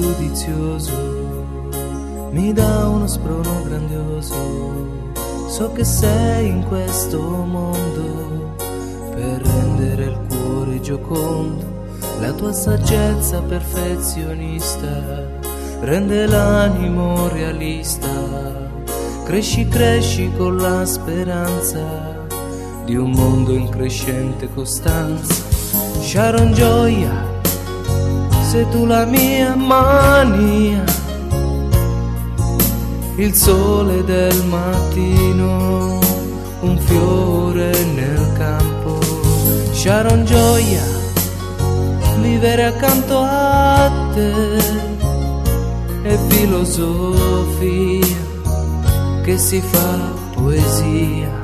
giudizioso mi dà uno sprono grandioso. So che sei in questo mondo per rendere il cuore giocondo. La tua saggezza perfezionista rende l'animo realista. Cresci, cresci con la speranza di un mondo in crescente costanza. Sharon Gioia, sei tu la mia mania, il sole del mattino, un fiore nel campo. Sharon Gioia, vivere accanto a te è filosofia che si fa poesia.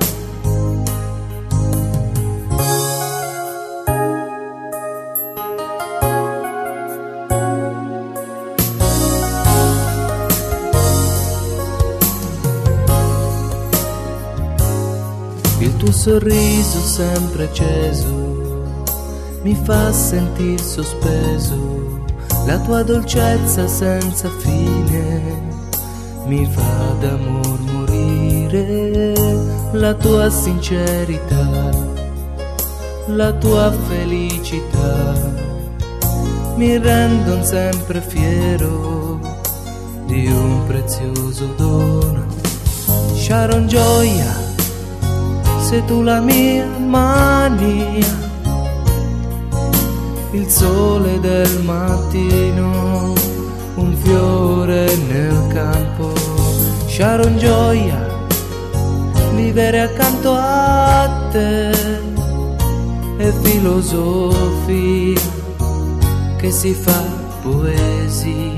Il tuo sorriso sempre acceso mi fa sentir sospeso, la tua dolcezza senza fine mi fa d'amor morire, la tua sincerità, la tua felicità mi rendono sempre fiero di un prezioso dono. Sharon Gioia, sei tu la mia mania, il sole del mattino, un fiore nel campo. Sharon Gioia, vivere accanto a te è filosofia che si fa poesia.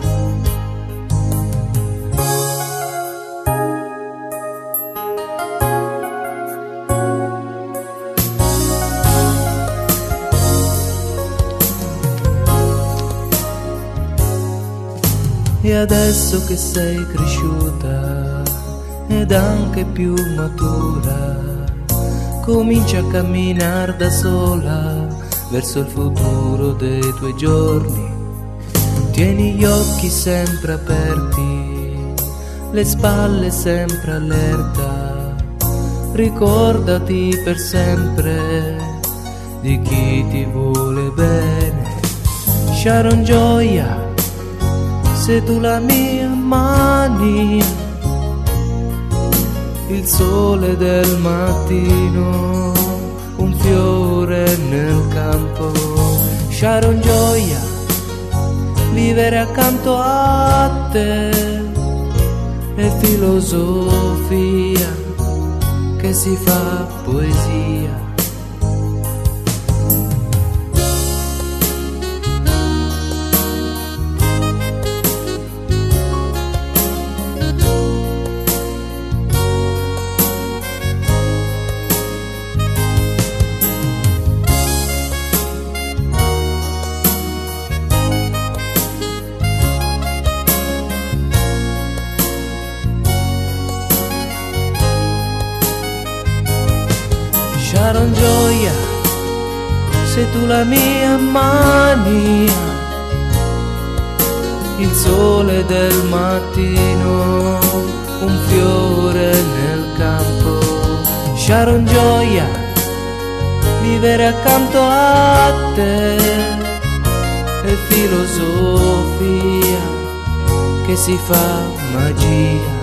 E adesso che sei cresciuta ed anche più matura, comincia a camminare da sola verso il futuro dei tuoi giorni. Tieni gli occhi sempre aperti, le spalle sempre allerta, ricordati per sempre di chi ti vuole bene. Sharon Gioia, sei tu la mia mania, il sole del mattino, un fiore nel campo. Sharon Gioia, vivere accanto a te è filosofia che si fa poesia. Sharon Gioia, sei tu la mia mania, il sole del mattino, un fiore nel campo. Sharon Gioia, vivere accanto a te è filosofia che si fa magia.